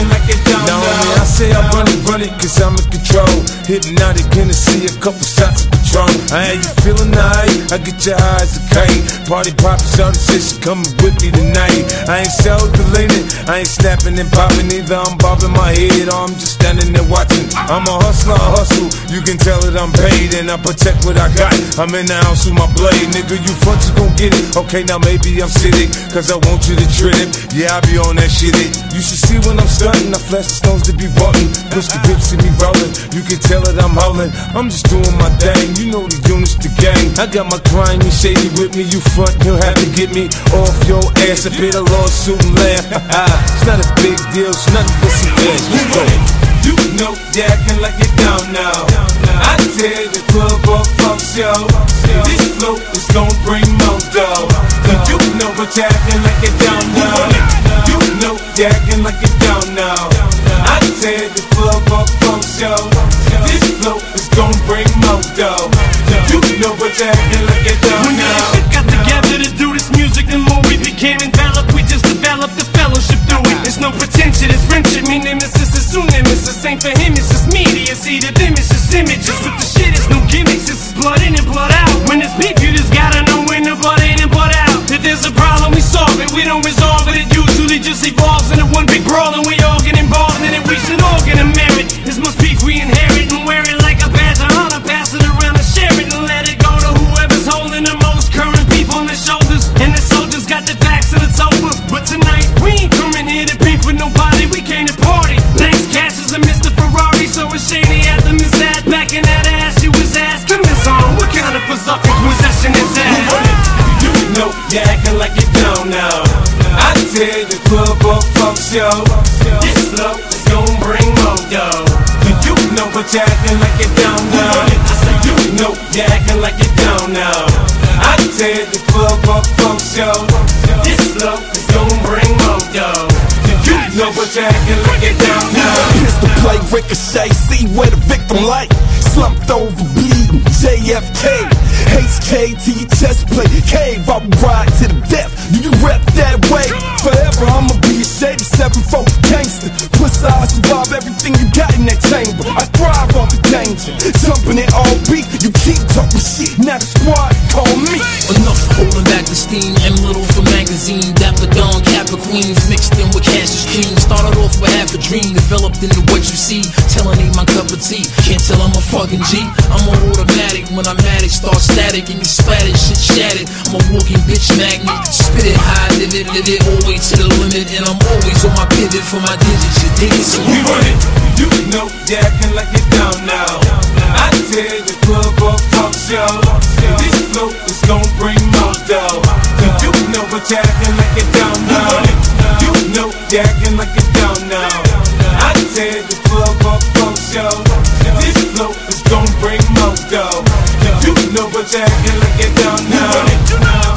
acting like it don't know. Now I say I run it, cause I'm in control. Hypnotic, Hennessy, a couple shots of Patron. I had you feeling alright, I get your eyes a kite. Party poppin', all the shit coming with me tonight. I ain't self-deleted, I ain't snapping and popping either. I'm bobbing my head or I'm just standing there watching. I'm a hustler, I hustle, you can tell that I'm paid. And I protect what I got, I'm in the house with my blade. Nigga, you front, you gon' get it. Okay, now maybe I'm sitting, cause I want you to trip. Yeah, I be on that shit. You should see when I'm stunting, I flash the stones to be button. Push the grips, see me rolling, you can tell that I'm holding. I'm just doing my thing, you know the units, the gang. I got my crime, you shady with me, you front, you'll have to get me off your ass. I pay the lawsuit and laugh. It's not a big deal, it's nothing but some cash. Let's go. You know you acting like you don't know. I tell the club up, folks, yo, this flow is gon' bring more dough. You know what you acting like you don't know. You know you acting like you don't know. I tell the club up, folks, yo, this flow is gon' bring more dough. You know what you acting like you don't know. When we got together to do this music, the more we became enveloped, we just developed the fellowship through it. There's no pretension, it's friendship, me nemesis is soon nemesis. Ain't for him, it's just media, see the them, it's just images. With the shit, it's no gimmicks, it's blood in and blood out. When it's beef, you just gotta know when the blood in and blood out. If there's a problem, we solve it, we don't resolve it. It usually just evolves into one big brawl, and we all get involved in it. We should all get a merit. This much beef we inherit and wear it like a badge of honor. Pass it around and share it and let it go to whoever's holding the most current beef on their shoulders. And the soldiers got their backs and it's over. But tonight, we ain't coming here to beef with nobody, we came to party. Thanks, Cash is a Mr. Ferrari, so it's shady at the Miss Ad. Back in that ass, you was asking this song, what kind of berserker possession is that? You know you acting like you don't know. I tell the club up, folks, yo, this flow is gon' bring more dough. You know what you acting like you don't know. I say you know you acting like you don't know. I tell the club up, folks, yo, this flow is gon' bring more dough. You know what you acting like you don't know. Pistol play, ricochet, see where the victim like. Slumped over, bleeding, JFK. HK to your chest plate, cave, I will ride to the death. Do you rep that way? Forever I'ma be a shady 7-4 gangster. Plus I survive everything you got in that chamber. I thrive off the danger, jumping in all beat. You keep talking shit, now the squad call me. Enough holding back the steam, M little for magazine. Dapper Dawn, Kappa Queens, mixed in with Cassius Cream. Started off with half a dream, developed into what you see. Telling ain't my cup of tea, can't tell I'm a fucking G. I'm on automatic, when I'm at it, start static and you splattered, shit shattered. I'm a walking bitch magnet, spit it high, live it, always to the limit. And I'm always on my pivot for my digits, you dig it? So we run it, you know you acting like you don't know. I tell the club up, folks, yo, this flow is gon' bring more dough. You know what you acting like you don't know. You know you acting like you don't know. I tell the club up, folks, yo, this flow is gon' bring more dough. You know what you acting like you don't know.